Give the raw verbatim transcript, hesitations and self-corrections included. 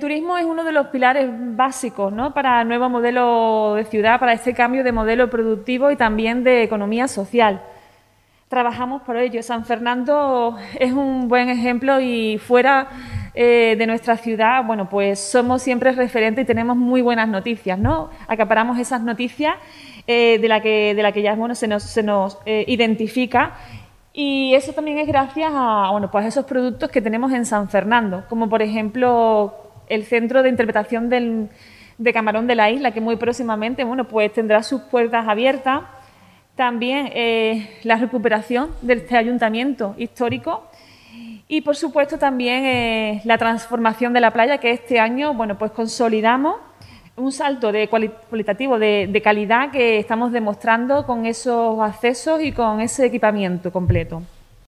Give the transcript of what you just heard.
turismo es uno de los pilares básicos, ¿no?, para el nuevo modelo de ciudad, para este cambio de modelo productivo y también de economía social. Trabajamos por ello. San Fernando es un buen ejemplo y fuera eh, de nuestra ciudad, bueno, pues somos siempre referentes y tenemos muy buenas noticias, ¿no? Acaparamos esas noticias eh, de la que de la que ya bueno se nos se nos eh, identifica, y eso también es gracias a bueno pues a esos productos que tenemos en San Fernando, como por ejemplo el Centro de Interpretación del, de Camarón de la Isla, que muy próximamente bueno pues tendrá sus puertas abiertas. También eh, la recuperación de este ayuntamiento histórico y, por supuesto, también eh, la transformación de la playa, que este año bueno, pues consolidamos un salto de cuali cualitativo de, de calidad que estamos demostrando con esos accesos y con ese equipamiento completo.